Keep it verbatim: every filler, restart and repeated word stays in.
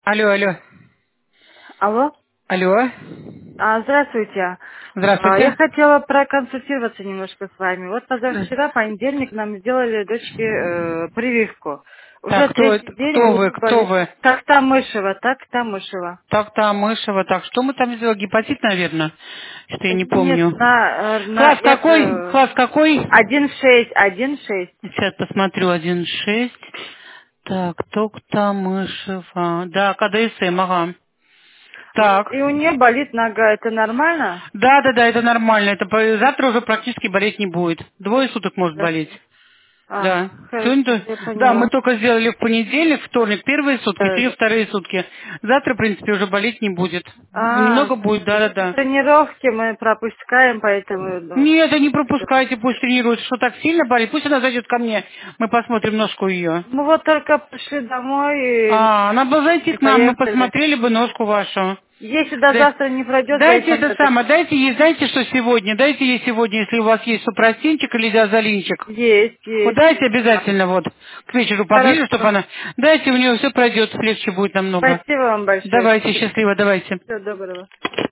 Алло, алло. Алло. Алло. А, здравствуйте. А, я Здравствуйте. хотела проконсультироваться немножко с вами. Вот позавчера, понедельник, нам сделали дочке э, прививку. Так, Уже кто это? третий день Кто вы? грудь Кто болит. вы? Так Тамышева, так Тамышева. Так, там Мышева. Так, что мы там сделали? Гепатит, наверное? Что я не Нет, помню. на, э, на Класс какой? это Класс какой? один шесть, один шесть. Сейчас посмотрю. Один шесть. Так, Токта Мышева. Да, КДСМ, ага. Вот. Так. И у нее болит нога. Это нормально? Да, да, да, это нормально. Это по- завтра уже практически болеть не будет. Двое суток может болеть. Завтра. А, Да. хорошо, Сегодня, то- я да, мы поняла. только сделали в понедельник, вторник первые сутки, Да, три да. вторые сутки. Завтра, в принципе, уже болеть не будет. А, Немного будет, просто да-да-да. тренировки мы пропускаем, поэтому ну, Нет, да не немножко. пропускайте, пусть тренируется. Что так сильно болит, пусть она зайдет ко мне. Мы посмотрим ножку ее. Мы вот только пришли домой и А, она бы зайти не к нам, мы поехали. посмотрели бы ножку вашу. Если до Да- завтра не пройдет, Дайте зайдем это самое, тогда. дайте ей, знаете, что сегодня, дайте ей сегодня, если у вас есть супростинчик или диазолинчик. Есть, Вот есть, дайте есть. Да. обязательно вот к вечеру поближе, чтобы Хорошо. она... Дайте, у нее все пройдет, легче будет намного. Спасибо вам большое. Давайте, счастливо, давайте. Всего доброго.